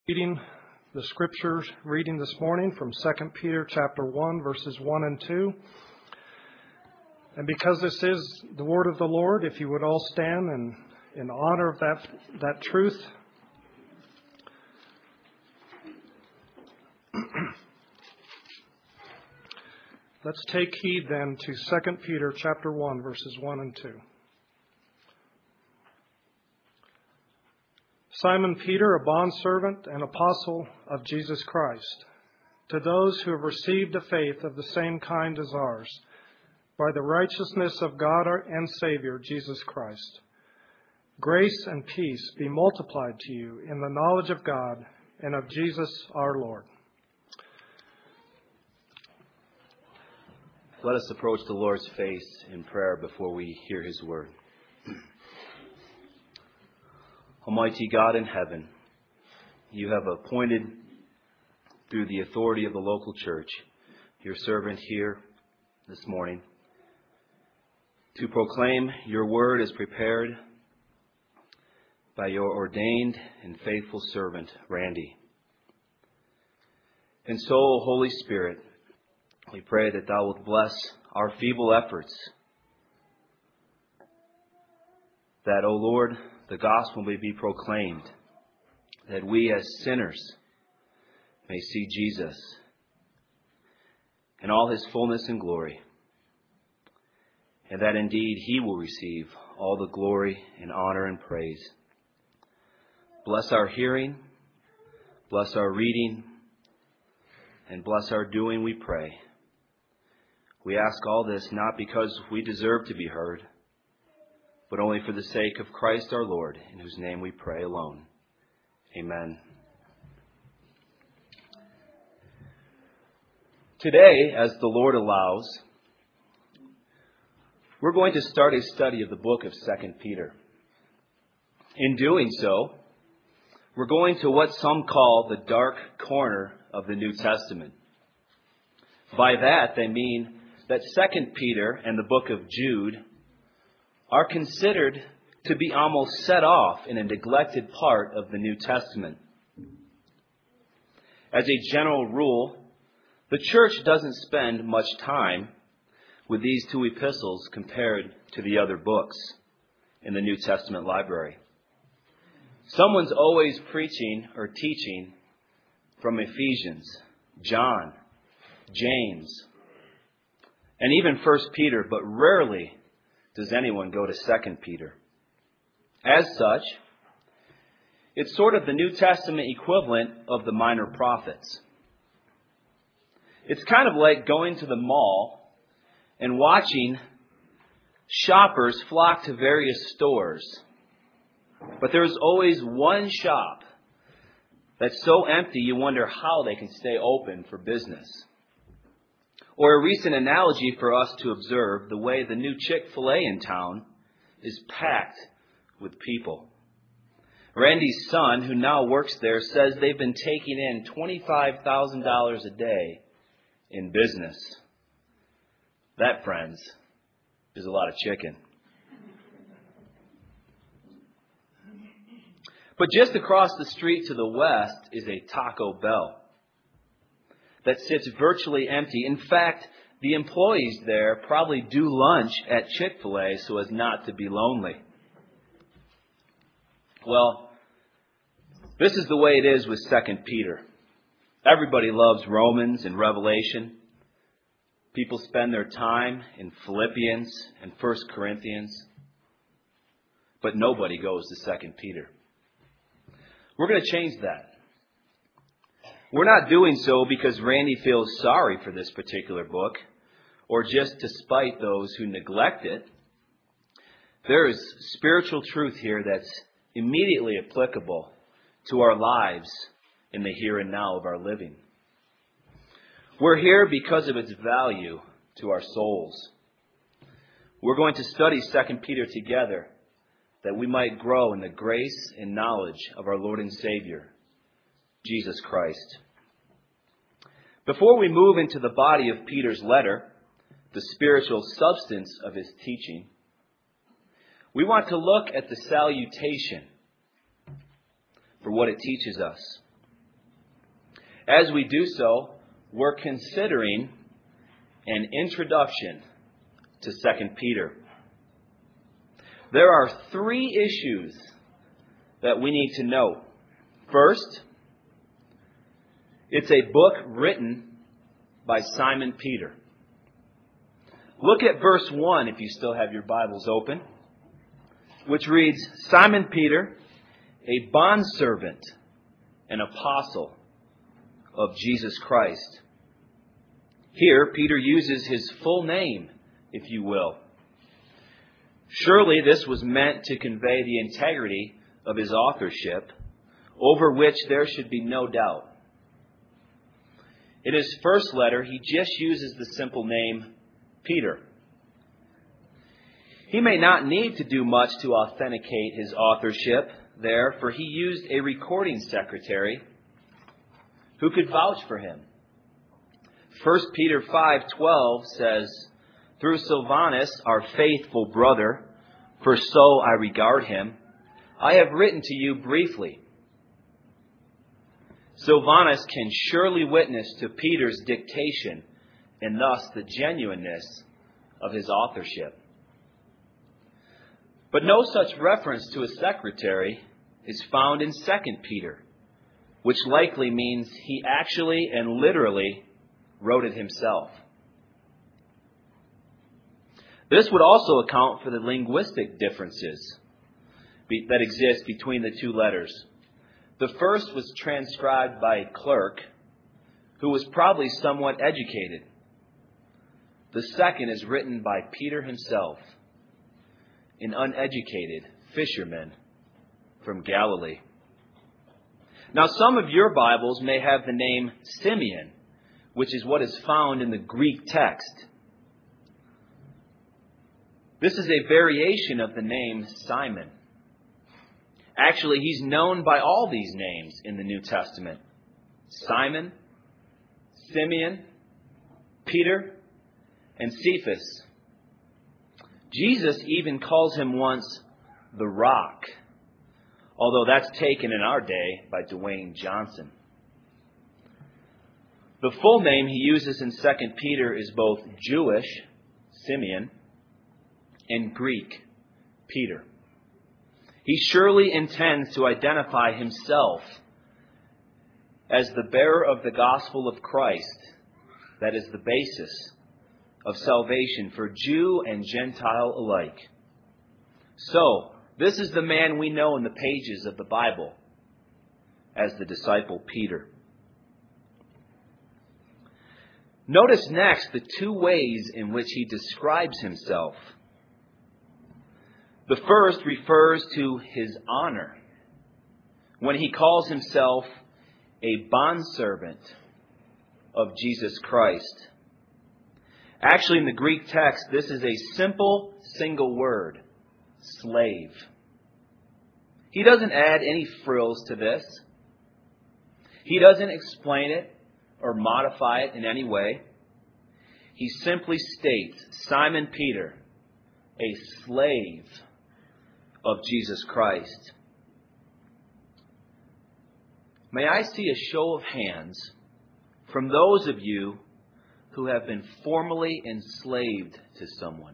Reading the scriptures reading this morning from 2 Peter chapter 1, verses 1 and 2. And because this is the word of the Lord, if you would all stand in honor of that truth. Let's take heed then to 2 Peter chapter 1, verses 1 and 2. Simon Peter, a bondservant and apostle of Jesus Christ, to those who have received a faith of the same kind as ours, by the righteousness of God and Savior, Jesus Christ. Grace and peace be multiplied to you in the knowledge of God and of Jesus our Lord. Let us approach the Lord's face in prayer before we hear His word. Almighty God in heaven, you have appointed through the authority of the local church your servant here this morning to proclaim your word as prepared by your ordained and faithful servant, Randy. And so, Holy Spirit, we pray that thou wilt bless our feeble efforts, that, O Lord, the gospel may be proclaimed, that we as sinners may see Jesus in all His fullness and glory, and that indeed He will receive all the glory and honor and praise. Bless our hearing, bless our reading, and bless our doing, we pray. We ask all this not because we deserve to be heard, but only for the sake of Christ our Lord, in whose name we pray alone. Amen. Today, as the Lord allows, we're going to start a study of the book of 2 Peter. In doing so, we're going to what some call the dark corner of the New Testament. By that, they mean that 2 Peter and the book of Jude are considered to be almost set off in a neglected part of the New Testament. As a general rule, the church doesn't spend much time with these two epistles compared to the other books in the New Testament library. Someone's always preaching or teaching from Ephesians, John, James, and even 1 Peter, but rarely does anyone go to 2 Peter. As such, it's sort of the New Testament equivalent of the minor prophets. It's kind of like going to the mall and watching shoppers flock to various stores. But there's always one shop that's so empty you wonder how they can stay open for business. Or a recent analogy for us to observe the way the new Chick-fil-A in town is packed with people. Randy's son, who now works there, says they've been taking in $25,000 a day in business. That, friends, is a lot of chicken. But just across the street to the west is a Taco Bell that sits virtually empty. In fact, the employees there probably do lunch at Chick-fil-A so as not to be lonely. Well, this is the way it is with 2 Peter. Everybody loves Romans and Revelation. People spend their time in Philippians and 1 Corinthians. But nobody goes to 2 Peter. We're going to change that. We're not doing so because Randy feels sorry for this particular book or just to spite those who neglect it. There is spiritual truth here that's immediately applicable to our lives in the here and now of our living. We're here because of its value to our souls. We're going to study 2 Peter together that we might grow in the grace and knowledge of our Lord and Savior, Jesus Christ. Before we move into the body of Peter's letter, the spiritual substance of his teaching, we want to look at the salutation for what it teaches us. As we do so, we're considering an introduction to 2 Peter. There are three issues that we need to note. First, it's a book written by Simon Peter. Look at verse 1 if you still have your Bibles open, which reads, Simon Peter, a bondservant and apostle of Jesus Christ. Here, Peter uses his full name, if you will. Surely this was meant to convey the integrity of his authorship, over which there should be no doubt. In his first letter, he just uses the simple name Peter. He may not need to do much to authenticate his authorship there, for he used a recording secretary who could vouch for him. 1 Peter 5:12 says, Through Silvanus, our faithful brother, for so I regard him, I have written to you briefly. Silvanus can surely witness to Peter's dictation and thus the genuineness of his authorship. But no such reference to a secretary is found in 2 Peter, which likely means he actually and literally wrote it himself. This would also account for the linguistic differences that exist between the two letters. The first was transcribed by a clerk who was probably somewhat educated. The second is written by Peter himself, an uneducated fisherman from Galilee. Now, some of your Bibles may have the name Simeon, which is what is found in the Greek text. This is a variation of the name Simon. Actually, he's known by all these names in the New Testament. Simon, Simeon, Peter, and Cephas. Jesus even calls him once the Rock, although that's taken in our day by Dwayne Johnson. The full name he uses in 2 Peter is both Jewish, Simeon, and Greek, Peter. He surely intends to identify himself as the bearer of the gospel of Christ, that is the basis of salvation for Jew and Gentile alike. So, this is the man we know in the pages of the Bible as the disciple Peter. Notice next the two ways in which he describes himself. The first refers to his honor when he calls himself a bondservant of Jesus Christ. Actually, in the Greek text, this is a simple single word, slave. He doesn't add any frills to this. He doesn't explain it or modify it in any way. He simply states, Simon Peter, a slave of Jesus Christ. May I see a show of hands from those of you who have been formally enslaved to someone?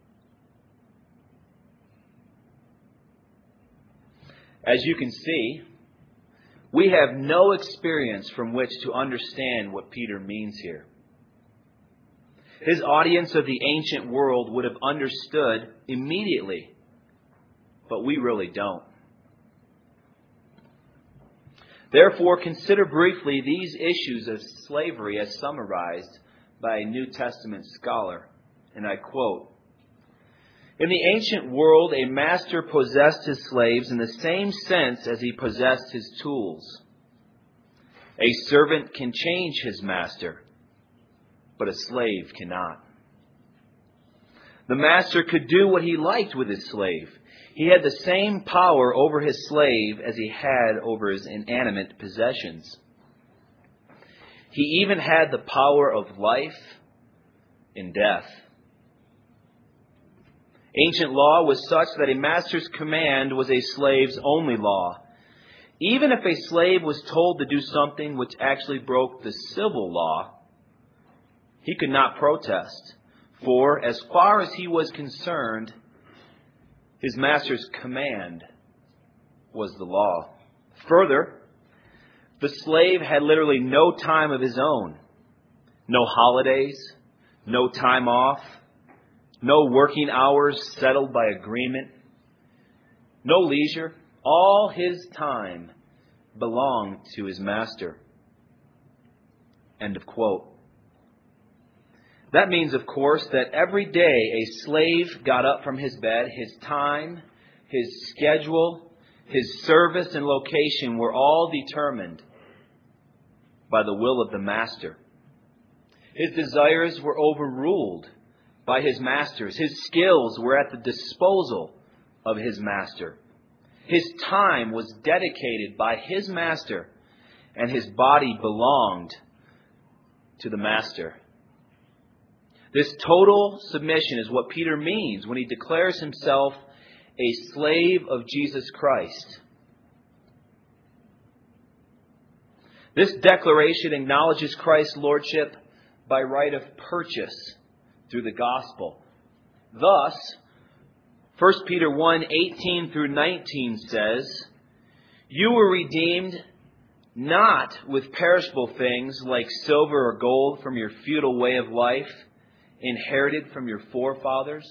As you can see, we have no experience from which to understand what Peter means here. His audience of the ancient world would have understood immediately, but we really don't. Therefore, consider briefly these issues of slavery as summarized by a New Testament scholar, and I quote, In the ancient world, a master possessed his slaves in the same sense as he possessed his tools. A servant can change his master, but a slave cannot. The master could do what he liked with his slave. He had the same power over his slave as he had over his inanimate possessions. He even had the power of life and death. Ancient law was such that a master's command was a slave's only law. even if a slave was told to do something which actually broke the civil law, he could not protest. For as far as he was concerned, his master's command was the law. Further, the slave had literally no time of his own. No holidays, no time off, no working hours settled by agreement, no leisure. All his time belonged to his master. End of quote. That means, of course, that every day a slave got up from his bed, his time, his schedule, his service and location were all determined by the will of the master. His desires were overruled by his masters. His skills were at the disposal of his master. His time was dedicated by his master, and his body belonged to the master. This total submission is what Peter means when he declares himself a slave of Jesus Christ. This declaration acknowledges Christ's lordship by right of purchase through the gospel. Thus, 1 Peter 1:18 through 19 says, "You were redeemed not with perishable things like silver or gold from your futile way of life, inherited from your forefathers,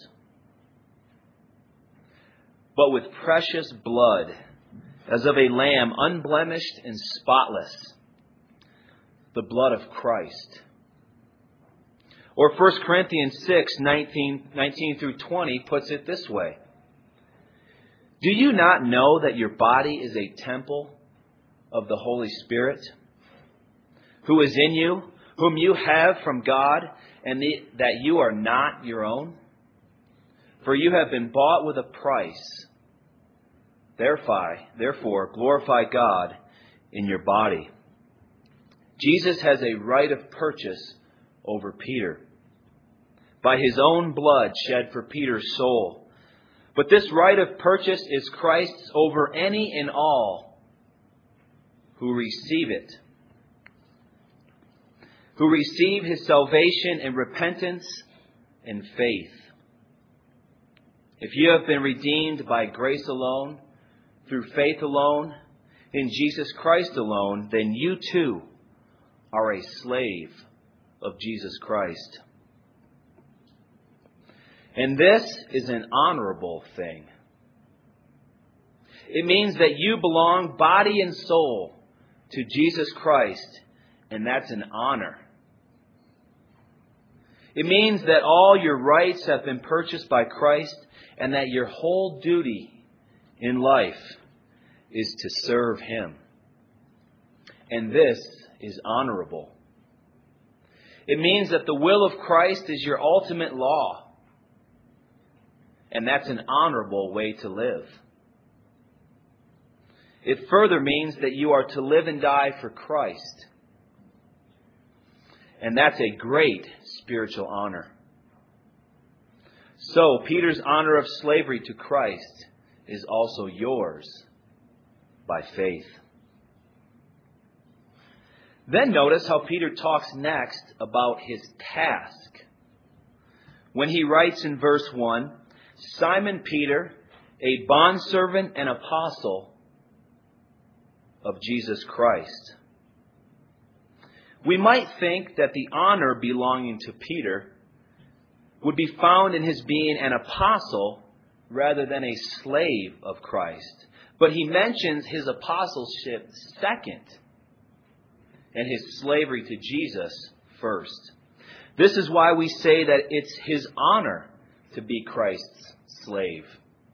but with precious blood, as of a lamb unblemished and spotless, the blood of Christ." Or 1 Corinthians 6:19 through 20 puts it this way. "Do you not know that your body is a temple of the Holy Spirit, who is in you, whom you have from God, and that you are not your own? For you have been bought with a price. Therefore, glorify God in your body." Jesus has a right of purchase over Peter by his own blood shed for Peter's soul. But this right of purchase is Christ's over any and all who receive it, who receive his salvation in repentance and faith. If you have been redeemed by grace alone, through faith alone, in Jesus Christ alone, then you too are a slave of Jesus Christ. And this is an honorable thing. It means that you belong body and soul to Jesus Christ, and that's an honor. It means that all your rights have been purchased by Christ, and that your whole duty in life is to serve Him. And this is honorable. It means that the will of Christ is your ultimate law. And that's an honorable way to live. It further means that you are to live and die for Christ. And that's a great spiritual honor. So, Peter's honor of slavery to Christ is also yours by faith. Then notice how Peter talks next about his task. When he writes in verse 1, "Simon Peter, a bondservant and apostle of Jesus Christ." We might think that the honor belonging to Peter would be found in his being an apostle rather than a slave of Christ. But he mentions his apostleship second and his slavery to Jesus first. This is why we say that it's his honor to be Christ's slave.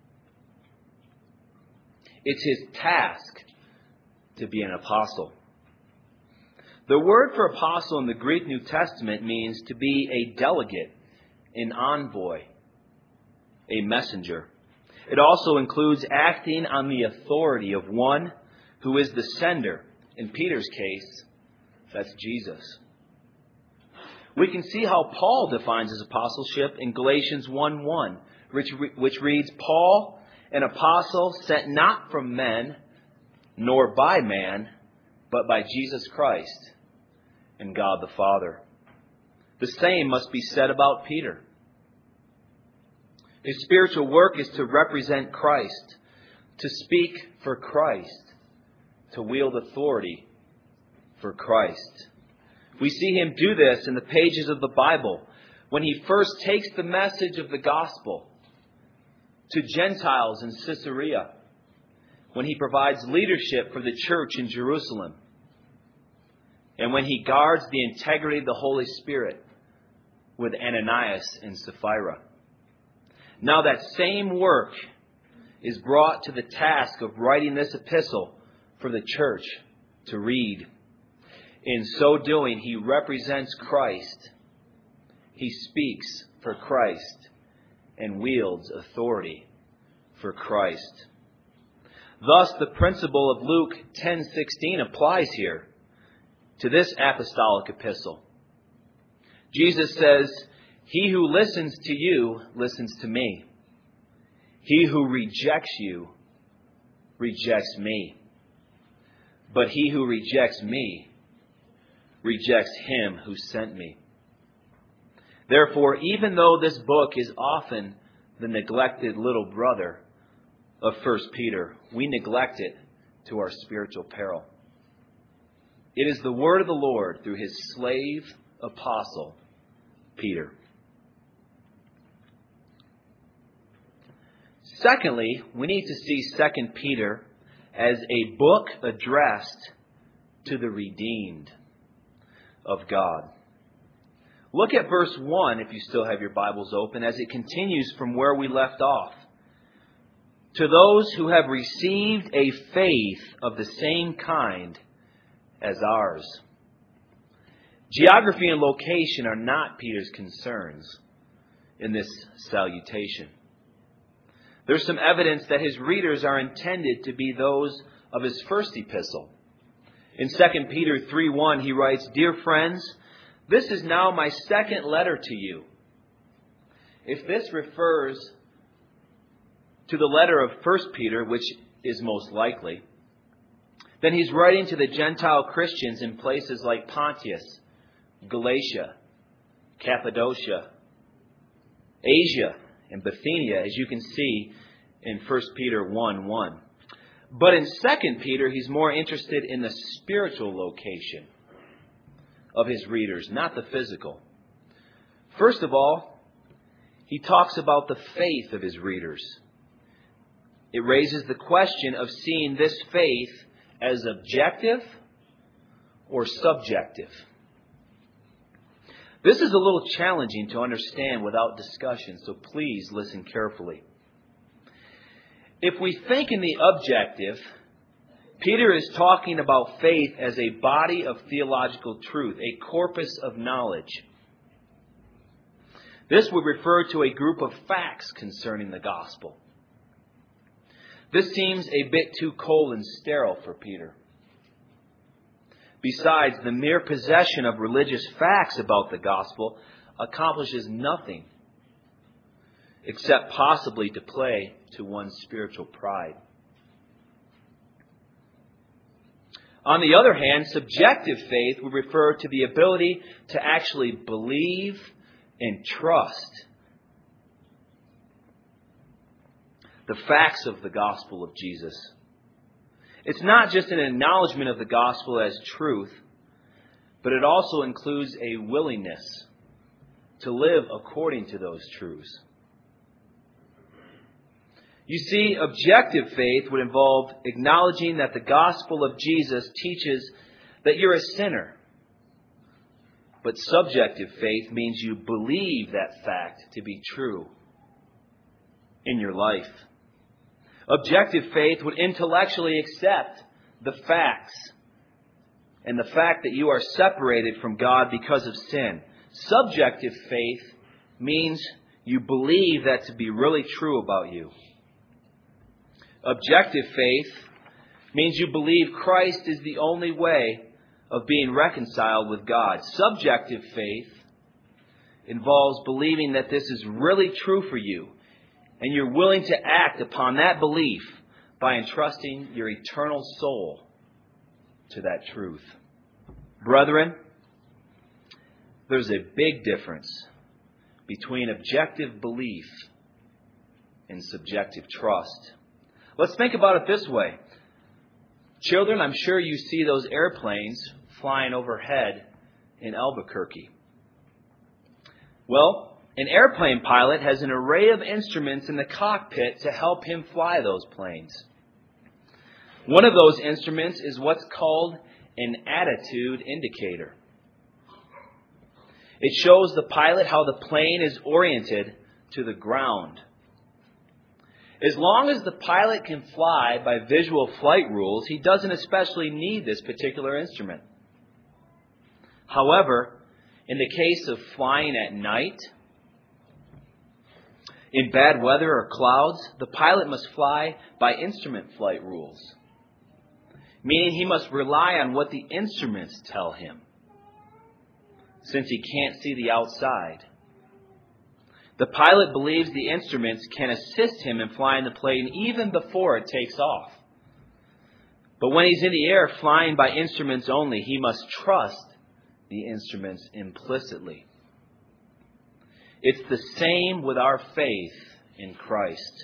It's his task to be an apostle. The word for apostle in the Greek New Testament means to be a delegate, an envoy, a messenger. It also includes acting on the authority of one who is the sender. In Peter's case, that's Jesus. We can see how Paul defines his apostleship in Galatians 1:1, which reads, "Paul, an apostle sent not from men, nor by man, but by Jesus Christ and God the Father. The same must be said about Peter. His spiritual work is to represent Christ, to speak for Christ, to wield authority for Christ. We see him do this in the pages of the Bible when he first takes the message of the gospel to Gentiles in Caesarea, when he provides leadership for the church in Jerusalem, and when he guards the integrity of the Holy Spirit with Ananias and Sapphira. Now that same work is brought to the task of writing this epistle for the church to read. In so doing, he represents Christ. He speaks for Christ and wields authority for Christ. Thus, the principle of Luke 10:16 applies here to this apostolic epistle. Jesus says, "He who listens to you listens to me. He who rejects you rejects me. But he who rejects me rejects him who sent me." Therefore, even though this book is often the neglected little brother of 1 Peter, we neglect it to our spiritual peril. It is the word of the Lord through his slave apostle, Peter. Secondly, we need to see 2 Peter as a book addressed to the redeemed of God. Look at verse 1, if you still have your Bibles open, as it continues from where we left off. To those who have received a faith of the same kind as ours. Geography and location are not Peter's concerns in this salutation. There's some evidence that his readers are intended to be those of his first epistle. In 2 Peter 3:1, he writes, "Dear friends, this is now my second letter to you." If this refers to the letter of 1 Peter, which is most likely, then he's writing to the Gentile Christians in places like Pontus, Galatia, Cappadocia, Asia, and Bithynia, as you can see in 1 Peter 1:1. But in 2 Peter, he's more interested in the spiritual location of his readers, not the physical. First of all, he talks about the faith of his readers. It raises the question of seeing this faith as objective or subjective. This is a little challenging to understand without discussion, so please listen carefully. If we think in the objective, Peter is talking about faith as a body of theological truth, a corpus of knowledge. This would refer to a group of facts concerning the gospel. This seems a bit too cold and sterile for Peter. Besides, the mere possession of religious facts about the gospel accomplishes nothing except possibly to play to one's spiritual pride. On the other hand, subjective faith would refer to the ability to actually believe and trust the facts of the gospel of Jesus. It's not just an acknowledgement of the gospel as truth, but it also includes a willingness to live according to those truths. You see, objective faith would involve acknowledging that the gospel of Jesus teaches that you're a sinner. But subjective faith means you believe that fact to be true in your life. Objective faith would intellectually accept the facts and the fact that you are separated from God because of sin. Subjective faith means you believe that to be really true about you. Objective faith means you believe Christ is the only way of being reconciled with God. Subjective faith involves believing that this is really true for you, and you're willing to act upon that belief by entrusting your eternal soul to that truth. Brethren, there's a big difference between objective belief and subjective trust. Let's think about it this way. Children, I'm sure you see those airplanes flying overhead in Albuquerque. Well, an airplane pilot has an array of instruments in the cockpit to help him fly those planes. One of those instruments is what's called an attitude indicator. It shows the pilot how the plane is oriented to the ground. As long as the pilot can fly by visual flight rules, he doesn't especially need this particular instrument. However, in the case of flying at night, in bad weather or clouds, the pilot must fly by instrument flight rules, meaning he must rely on what the instruments tell him, since he can't see the outside. The pilot believes the instruments can assist him in flying the plane even before it takes off. But when he's in the air flying by instruments only, he must trust the instruments implicitly. It's the same with our faith in Christ.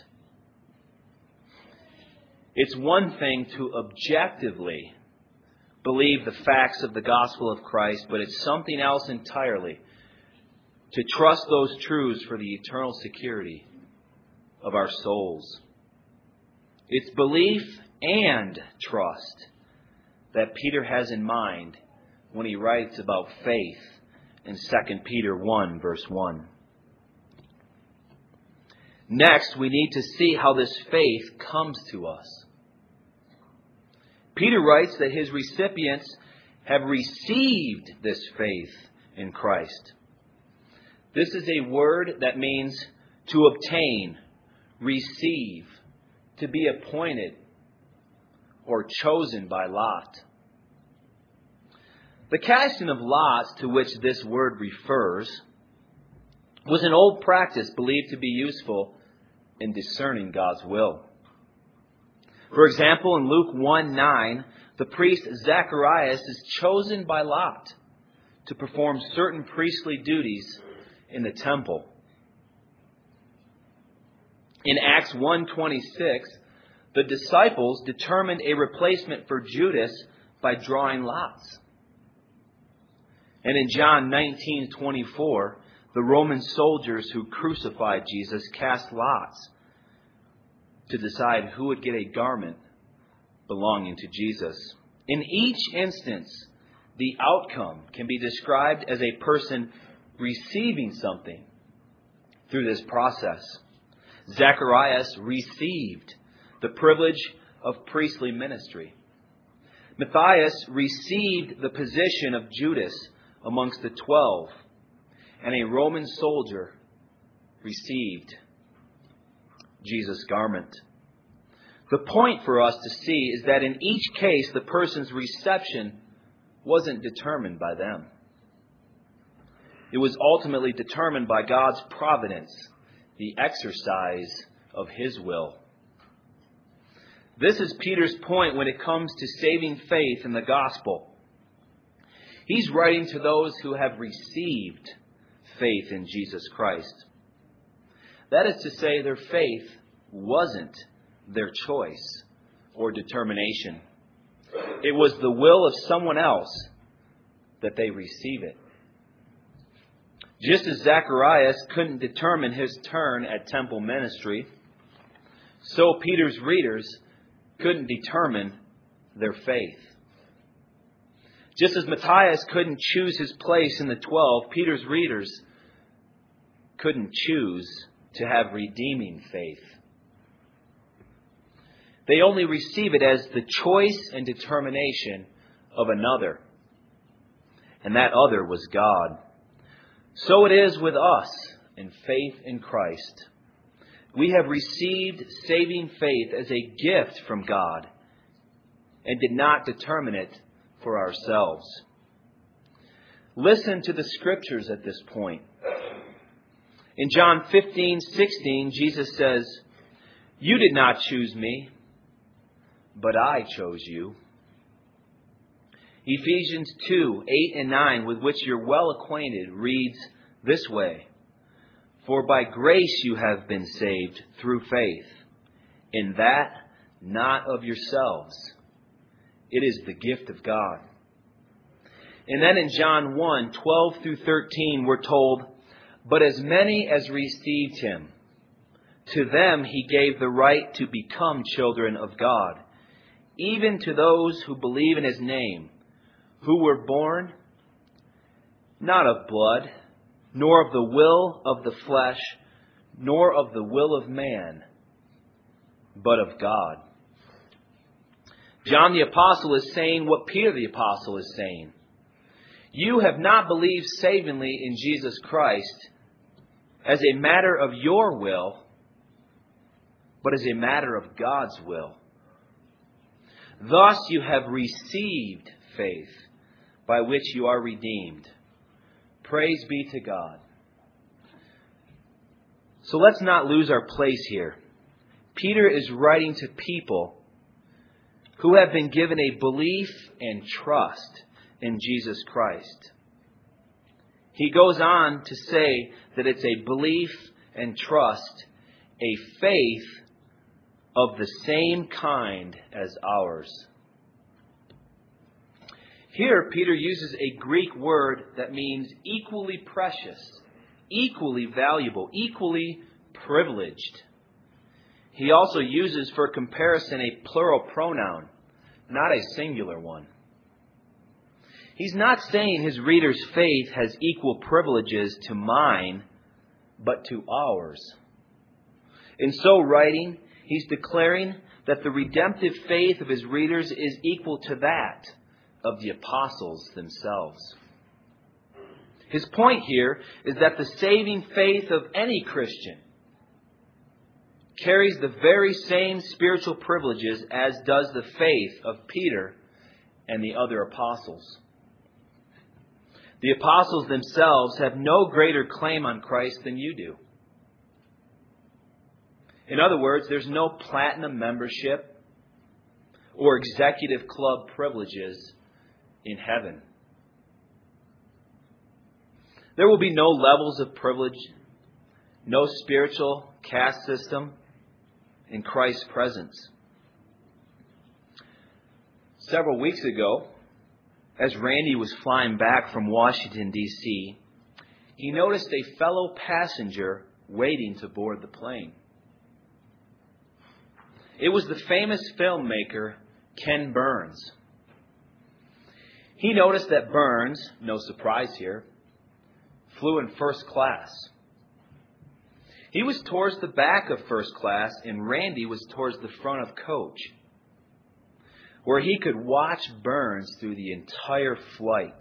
It's one thing to objectively believe the facts of the gospel of Christ, but it's something else entirely to trust those truths for the eternal security of our souls. It's belief and trust that Peter has in mind when he writes about faith in 2 Peter 1, verse 1. Next, we need to see how this faith comes to us. Peter writes that his recipients have received this faith in Christ. This is a word that means to obtain, receive, to be appointed, or chosen by lot. The casting of lots to which this word refers was an old practice believed to be useful in discerning God's will. For example, in Luke 1:9, the priest Zacharias is chosen by lot to perform certain priestly duties in the temple. In Acts 1:26, the disciples determined a replacement for Judas by drawing lots. And in John 19:24, the Roman soldiers who crucified Jesus cast lots to decide who would get a garment belonging to Jesus. In each instance, the outcome can be described as a person receiving something through this process. Zacharias received the privilege of priestly ministry. Matthias received the position of Judas amongst the 12, and a Roman soldier received Jesus' garment. The point for us to see is that in each case, the person's reception wasn't determined by them. It was ultimately determined by God's providence, the exercise of His will. This is Peter's point when it comes to saving faith in the gospel. He's writing to those who have received faith in Jesus Christ. That is to say, their faith wasn't their choice or determination. It was the will of someone else that they receive it. Just as Zacharias couldn't determine his turn at temple ministry, so Peter's readers couldn't determine their faith. Just as Matthias couldn't choose his place in the 12, Peter's readers couldn't choose to have redeeming faith. They only receive it as the choice and determination of another. And that other was God. So it is with us in faith in Christ. We have received saving faith as a gift from God and did not determine it for ourselves. Listen to the scriptures at this point. In John 15:16, Jesus says, "You did not choose me, but I chose you. Ephesians 2:8-9, with which you're well acquainted, reads this way: For by grace you have been saved through faith, and that not of yourselves. It is the gift of God. And then in John 1:12-13, we're told, But as many as received him, to them he gave the right to become children of God, even to those who believe in his name, who were born not of blood, nor of the will of the flesh, nor of the will of man, but of God. John the Apostle is saying what Peter the Apostle is saying. You have not believed savingly in Jesus Christ as a matter of your will, but as a matter of God's will. Thus you have received faith, by which you are redeemed. Praise be to God. So let's not lose our place here. Peter is writing to people who have been given a belief and trust in Jesus Christ. He goes on to say that it's a belief and trust, a faith of the same kind as ours. Here, Peter uses a Greek word that means equally precious, equally valuable, equally privileged. He also uses for comparison a plural pronoun, not a singular one. He's not saying his reader's faith has equal privileges to mine, but to ours. In so writing, he's declaring that the redemptive faith of his readers is equal to that of the apostles themselves. His point here is that the saving faith of any Christian carries the very same spiritual privileges as does the faith of Peter and the other apostles. The apostles themselves have no greater claim on Christ than you do. In other words, there's no platinum membership or executive club privileges in heaven. There will be no levels of privilege, no spiritual caste system in Christ's presence. Several weeks ago, as Randy was flying back from Washington, D.C., he noticed a fellow passenger waiting to board the plane. It was the famous filmmaker Ken Burns. He noticed that Burns, no surprise here, flew in first class. He was towards the back of first class, and Randy was towards the front of coach, where he could watch Burns through the entire flight.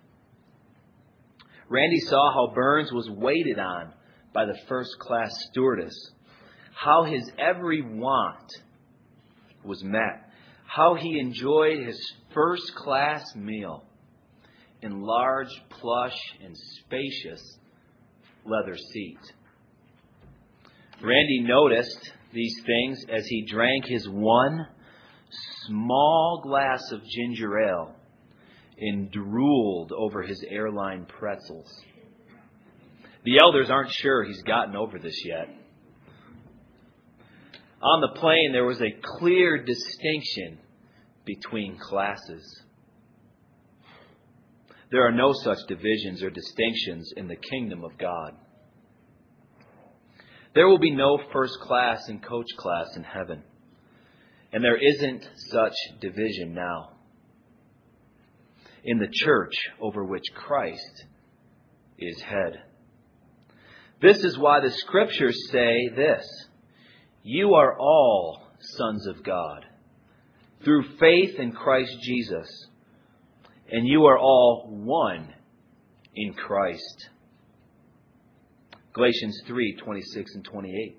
Randy saw how Burns was waited on by the first class stewardess, how his every want was met, how he enjoyed his first class meal in large, plush, and spacious leather seat. Randy noticed these things as he drank his one small glass of ginger ale and drooled over his airline pretzels. The elders aren't sure he's gotten over this yet. On the plane, there was a clear distinction between classes. There are no such divisions or distinctions in the kingdom of God. There will be no first class and coach class in heaven. And there isn't such division now in the church over which Christ is head. This is why the scriptures say this: you are all sons of God through faith in Christ Jesus, and you are all one in Christ. Galatians 3:26 and 28.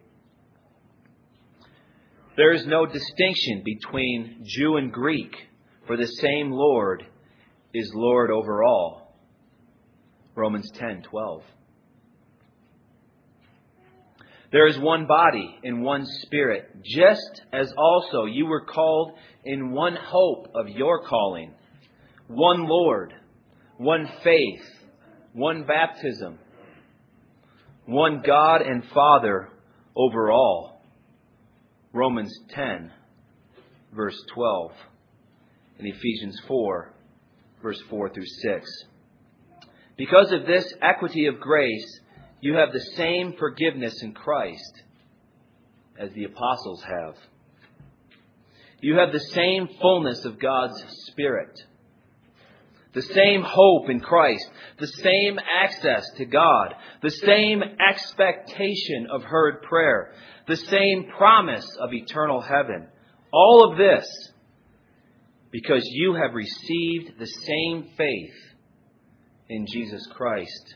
There is no distinction between Jew and Greek, for the same Lord is Lord over all. Romans 10:12. There is one body and one Spirit, just as also you were called in one hope of your calling, one Lord, one faith, one baptism, one God and Father over all. Romans 10, verse 12, and Ephesians 4, verse 4 through 6. Because of this equity of grace, you have the same forgiveness in Christ as the apostles have. You have the same fullness of God's Spirit, the same hope in Christ, the same access to God, the same expectation of heard prayer, the same promise of eternal heaven. All of this because you have received the same faith in Jesus Christ.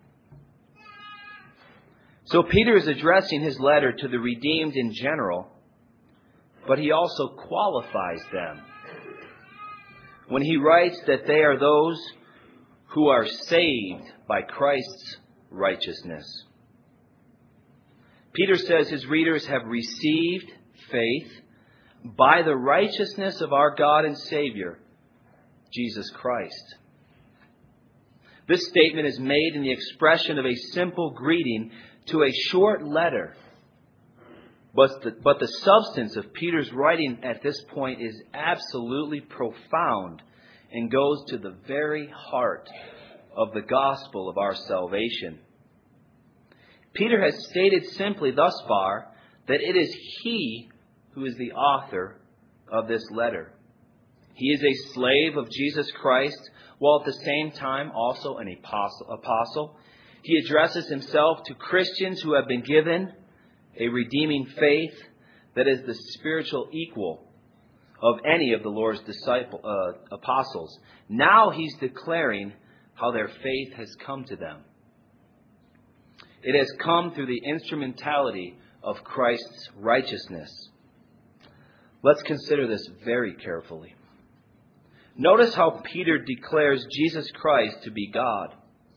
So Peter is addressing his letter to the redeemed in general, but he also qualifies them when he writes that they are those who are saved by Christ's righteousness. Peter says his readers have received faith by the righteousness of our God and Savior, Jesus Christ. This statement is made in the expression of a simple greeting to a short letter. But the substance of Peter's writing at this point is absolutely profound and goes to the very heart of the gospel of our salvation. Peter has stated simply thus far that it is he who is the author of this letter. He is a slave of Jesus Christ, while at the same time also an apostle. He addresses himself to Christians who have been given a redeeming faith that is the spiritual equal of any of the Lord's apostles. Now he's declaring how their faith has come to them. It has come through the instrumentality of Christ's righteousness. Let's consider this very carefully. Notice how Peter declares Jesus Christ to be God.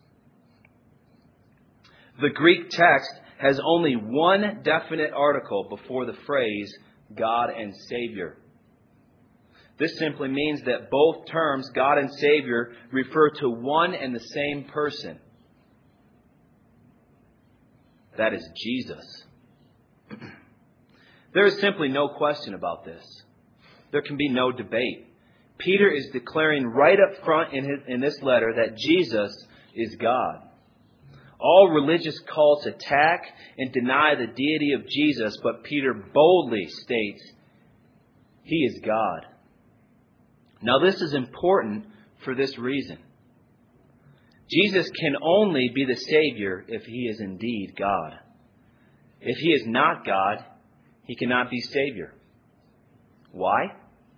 The Greek text has only one definite article before the phrase God and Savior. This simply means that both terms, God and Savior, refer to one and the same person. That is Jesus. There is simply no question about this. There can be no debate. Peter is declaring right up front in this letter that Jesus is God. All religious cults attack and deny the deity of Jesus, but Peter boldly states he is God. Now this is important for this reason. Jesus can only be the Savior if he is indeed God. If he is not God, he cannot be Savior. Why?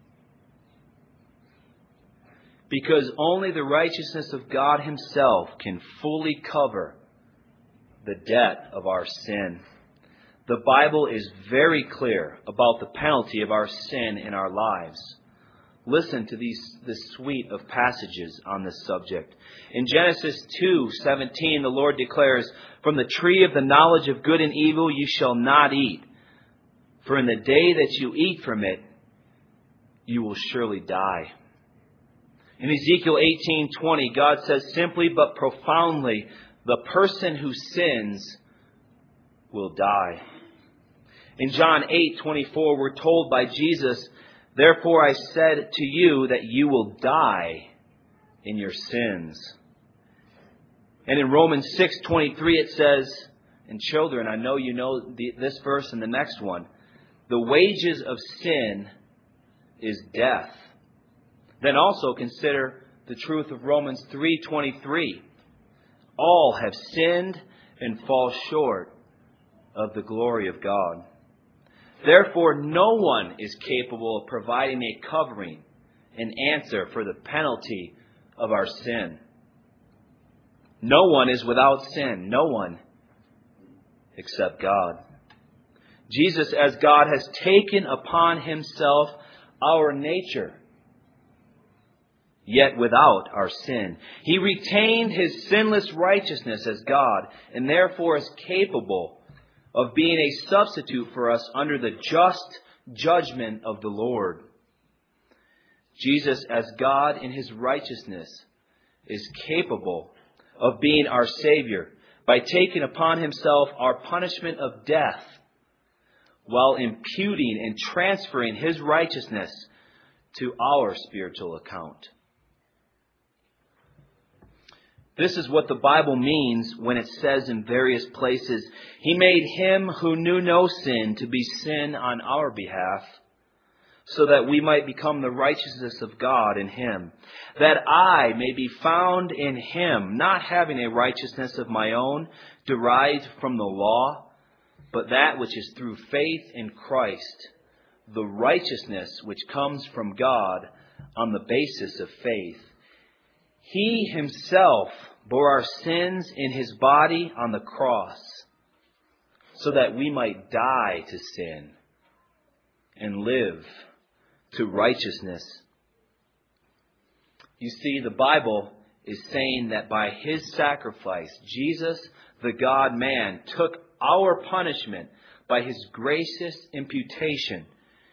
Because only the righteousness of God himself can fully cover the debt of our sin. The Bible is very clear about the penalty of our sin in our lives. Listen to this suite of passages on this subject. In Genesis 2:17, the Lord declares, "From the tree of the knowledge of good and evil you shall not eat, for in the day that you eat from it, you will surely die." In Ezekiel 18:20, God says simply but profoundly, the person who sins will die. In John 8:24, we're told by Jesus, "Therefore I said to you that you will die in your sins." And in Romans 6:23 it says, and children, I know you know this verse and the next one, "The wages of sin is death." Then also consider the truth of Romans 3:23. All have sinned and fall short of the glory of God. Therefore, no one is capable of providing a covering, an answer for the penalty of our sin. No one is without sin. No one except God. Jesus, as God, has taken upon himself our nature, yet without our sin. He retained his sinless righteousness as God, and therefore is capable of being a substitute for us under the just judgment of the Lord. Jesus, as God in his righteousness, is capable of being our Savior by taking upon himself our punishment of death, while imputing and transferring his righteousness to our spiritual account. This is what the Bible means when it says in various places, He made him who knew no sin to be sin on our behalf, so that we might become the righteousness of God in him, that I may be found in him, not having a righteousness of my own derived from the law, but that which is through faith in Christ, the righteousness which comes from God on the basis of faith. He himself bore our sins in his body on the cross, so that we might die to sin and live to righteousness. You see, the Bible is saying that by his sacrifice, Jesus, the God-man, took our punishment by his gracious imputation.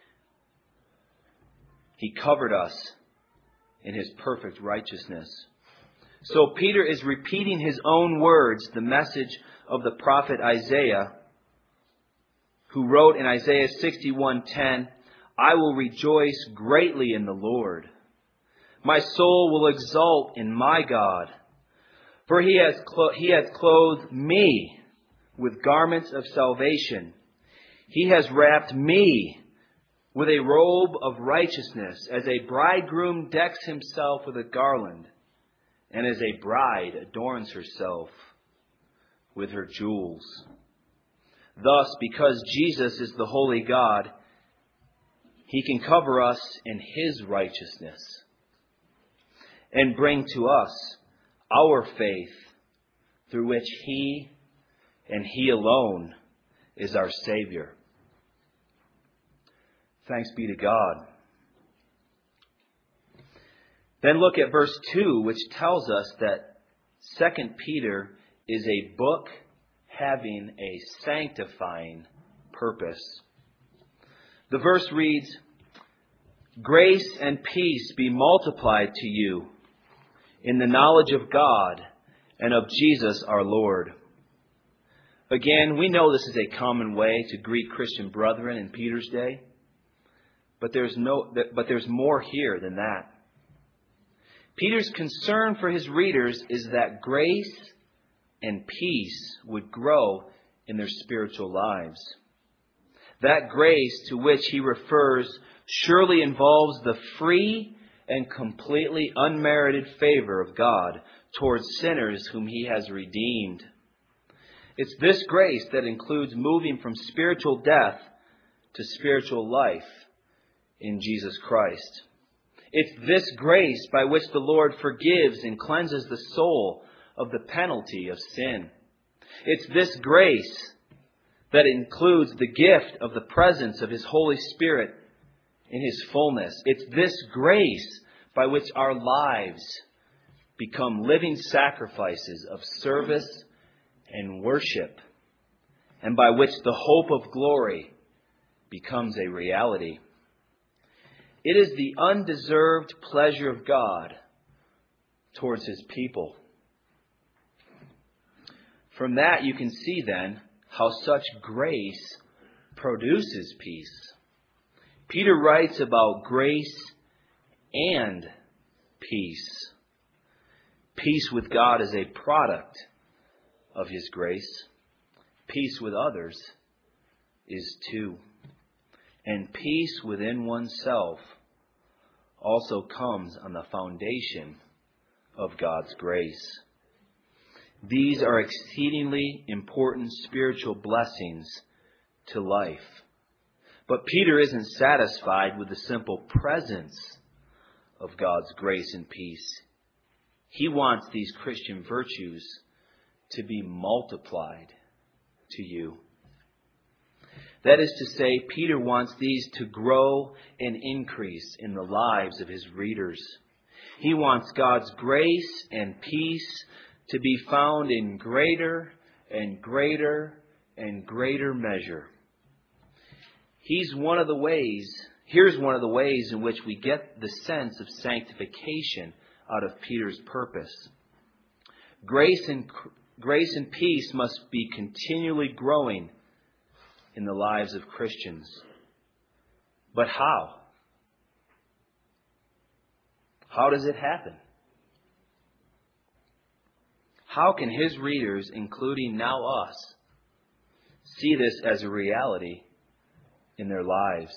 He covered us in his perfect righteousness. So Peter is repeating his own words, the message of the prophet Isaiah, who wrote in Isaiah 61:10, I will rejoice greatly in the Lord. My soul will exult in my God, for he has clothed me with garments of salvation. He has wrapped me with a robe of righteousness, as a bridegroom decks himself with a garland, and as a bride adorns herself with her jewels. Thus, because Jesus is the holy God, he can cover us in his righteousness and bring to us our faith, through which he and he alone is our Savior. Thanks be to God. Then look at verse 2, which tells us that 2 Peter is a book having a sanctifying purpose. The verse reads, Grace and peace be multiplied to you in the knowledge of God and of Jesus our Lord. Again, we know this is a common way to greet Christian brethren in Peter's day, but there's more here than that. Peter's concern for his readers is that grace and peace would grow in their spiritual lives. That grace to which he refers surely involves the free and completely unmerited favor of God towards sinners whom he has redeemed. It's this grace that includes moving from spiritual death to spiritual life in Jesus Christ. It's this grace by which the Lord forgives and cleanses the soul of the penalty of sin. It's this grace that includes the gift of the presence of his Holy Spirit in his fullness. It's this grace by which our lives become living sacrifices of service and worship, and by which the hope of glory becomes a reality. It is the undeserved pleasure of God towards his people. From that you can see then how such grace produces peace. Peter writes about grace and peace. Peace with God is a product of his grace. Peace with others is too. And peace within oneself also comes on the foundation of God's grace. These are exceedingly important spiritual blessings to life. But Peter isn't satisfied with the simple presence of God's grace and peace. He wants these Christian virtues to be multiplied to you. That is to say, Peter wants these to grow and increase in the lives of his readers. He wants God's grace and peace to be found in greater and greater and greater measure. Here's one of the ways in which we get the sense of sanctification out of Peter's purpose. Grace and peace must be continually growing in the lives of Christians. But how? How does it happen? How can his readers, including now us, see this as a reality in their lives?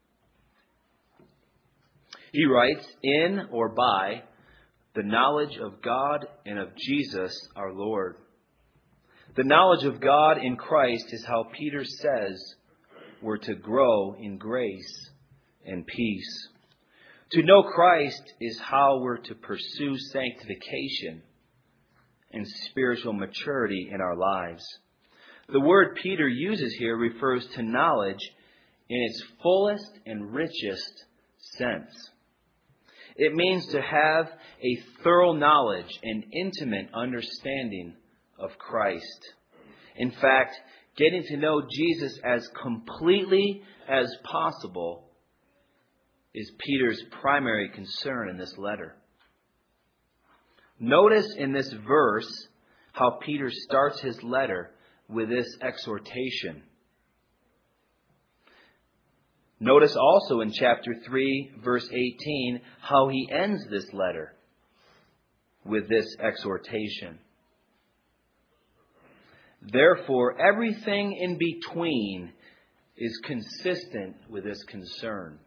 He writes, in or by the knowledge of God and of Jesus our Lord. The knowledge of God in Christ is how Peter says we're to grow in grace and peace. To know Christ is how we're to pursue sanctification and spiritual maturity in our lives. The word Peter uses here refers to knowledge in its fullest and richest sense. It means to have a thorough knowledge and intimate understanding of Christ. In fact, getting to know Jesus as completely as possible is Peter's primary concern in this letter. Notice in this verse how Peter starts his letter with this exhortation. Notice also in chapter 3, verse 18, how he ends this letter with this exhortation. Therefore, everything in between is consistent with this concern.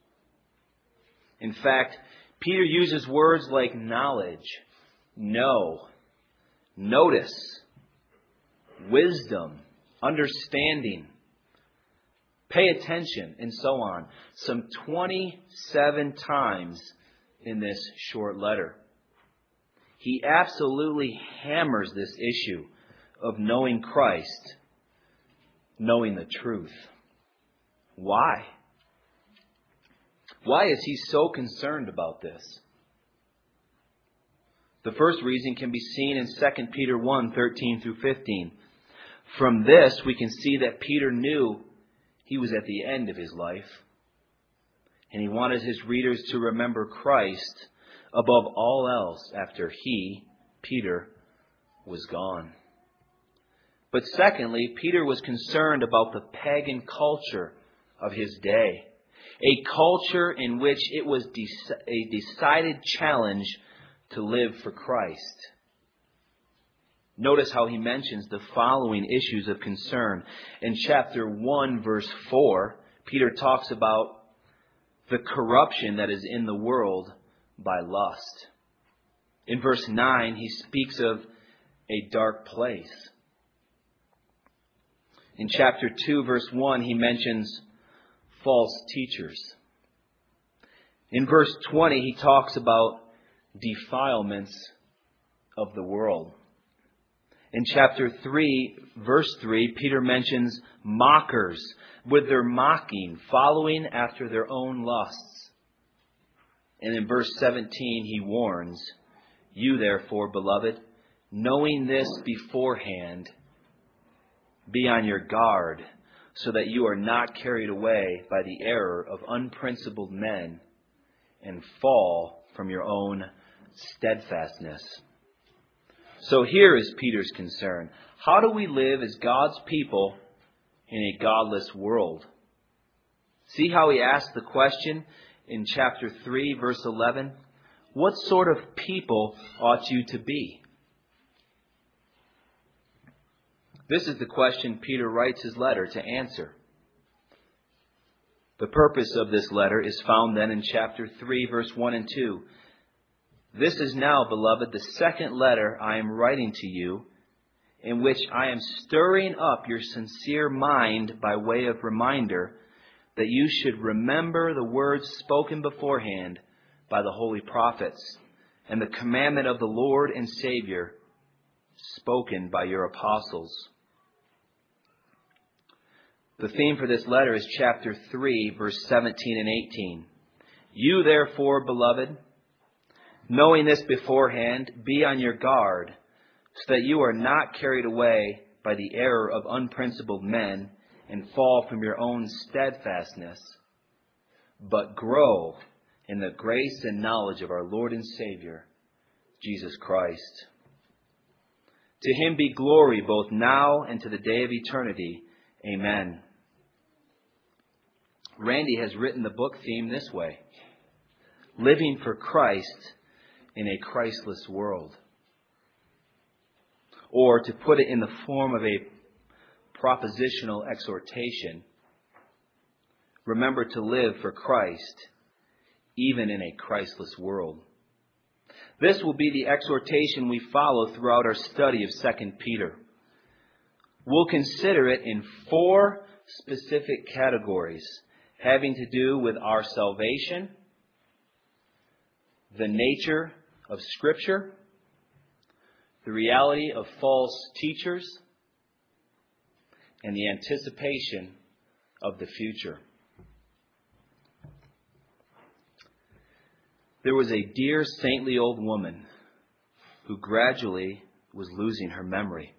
In fact, Peter uses words like knowledge, know, notice, wisdom, understanding, pay attention, and so on, some 27 times in this short letter. He absolutely hammers this issue of knowing Christ, knowing the truth. Why? Why is he so concerned about this? The first reason can be seen in 2 Peter 1, 13 through 15. From this, we can see that Peter knew he was at the end of his life, and he wanted his readers to remember Christ above all else after he, Peter, was gone. But secondly, Peter was concerned about the pagan culture of his day, a culture in which it was a decided challenge to live for Christ. Notice how he mentions the following issues of concern. In chapter 1, verse 4, Peter talks about the corruption that is in the world by lust. In verse 9, he speaks of a dark place. In chapter 2, verse 1, he mentions false teachers. In verse 20, he talks about defilements of the world. In chapter 3, verse 3, Peter mentions mockers with their mocking, following after their own lusts. And in verse 17, he warns, "You therefore, beloved, knowing this beforehand, be on your guard, so that you are not carried away by the error of unprincipled men and fall from your own steadfastness." So here is Peter's concern. How do we live as God's people in a godless world? See how he asks the question in chapter 3, verse 11? What sort of people ought you to be? This is the question Peter writes his letter to answer. The purpose of this letter is found then in chapter 3, verse 1 and 2. This is now, beloved, the second letter I am writing to you, in which I am stirring up your sincere mind by way of reminder that you should remember the words spoken beforehand by the holy prophets and the commandment of the Lord and Savior spoken by your apostles. The theme for this letter is chapter 3, verse 17 and 18. You therefore, beloved, knowing this beforehand, be on your guard, so that you are not carried away by by the error of unprincipled men and fall from your own steadfastness, but grow in the grace and knowledge of our Lord and Savior, Jesus Christ. To him be glory both now and to the day of eternity. Amen. Randy has written the book theme this way: Living for Christ in a Christless World. Or, to put it in the form of a propositional exhortation, remember to live for Christ even in a Christless world. This will be the exhortation we follow throughout our study of 2 Peter. We'll consider it in 4 specific categories having to do with our salvation, the nature of Scripture, the reality of false teachers, and the anticipation of the future. There was a dear saintly old woman who gradually was losing her memory.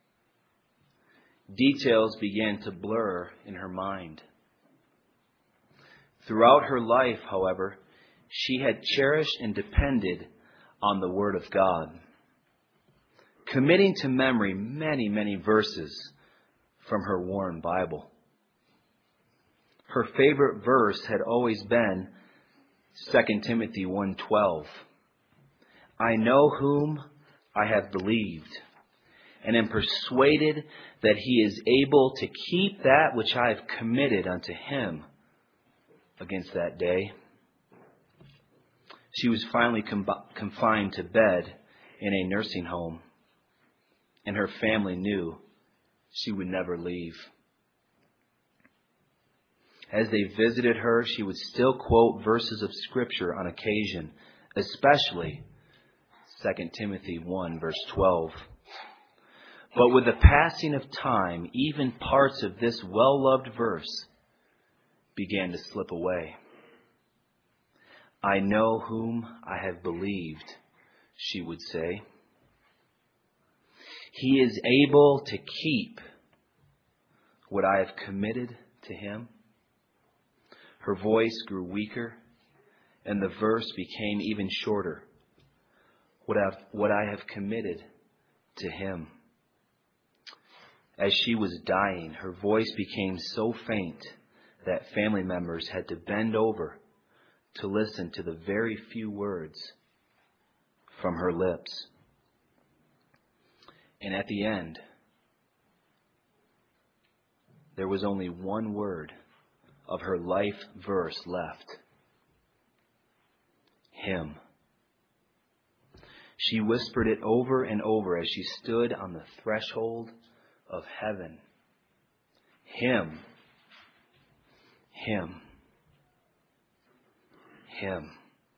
Details began to blur in her mind. Throughout her life, however, she had cherished and depended on the Word of God, committing to memory many, many verses from her worn Bible. Her favorite verse had always been 2 Timothy 1:12. I know whom I have believed, and am persuaded that he is able to keep that which I have committed unto him against that day. She was finally confined to bed in a nursing home, and her family knew she would never leave. As they visited her, she would still quote verses of Scripture on occasion, especially 2 Timothy 1, verse 12. But with the passing of time, even parts of this well-loved verse began to slip away. I know whom I have believed, she would say. He is able to keep what I have committed to him. Her voice grew weaker, and the verse became even shorter. What I have committed to him. As she was dying, her voice became so faint that family members had to bend over to listen to the very few words from her lips. And at the end, there was only one word of her life verse left. Him. She whispered it over and over as she stood on the threshold of heaven. Him. Him. Him.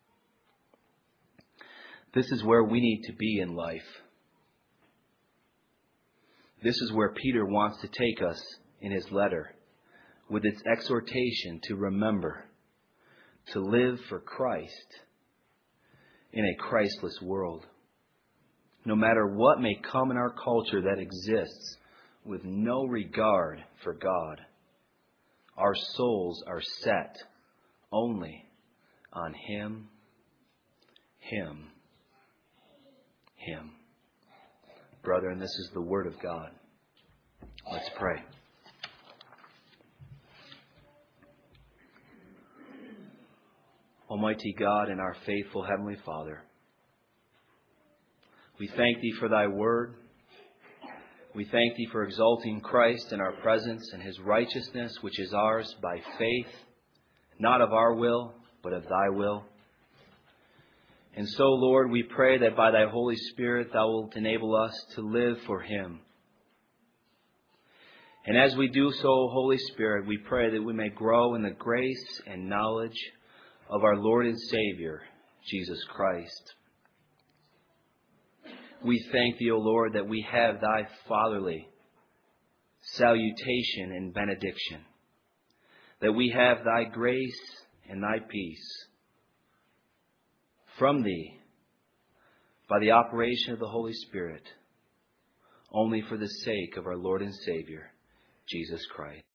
This is where we need to be in life. This is where Peter wants to take us in his letter, with its exhortation to remember to live for Christ in a Christless world. No matter what may come in our culture that exists with no regard for God, our souls are set only on Him, Him, Him. Brethren, this is the Word of God. Let's pray. Almighty God and our faithful Heavenly Father, we thank Thee for Thy Word. We thank Thee for exalting Christ in our presence and His righteousness, which is ours by faith, not of our will, but of Thy will. And so, Lord, we pray that by Thy Holy Spirit Thou wilt enable us to live for Him. And as we do so, Holy Spirit, we pray that we may grow in the grace and knowledge of our Lord and Savior, Jesus Christ. We thank Thee, O Lord, that we have Thy fatherly salutation and benediction, that we have Thy grace and Thy peace from Thee by the operation of the Holy Spirit only for the sake of our Lord and Savior, Jesus Christ.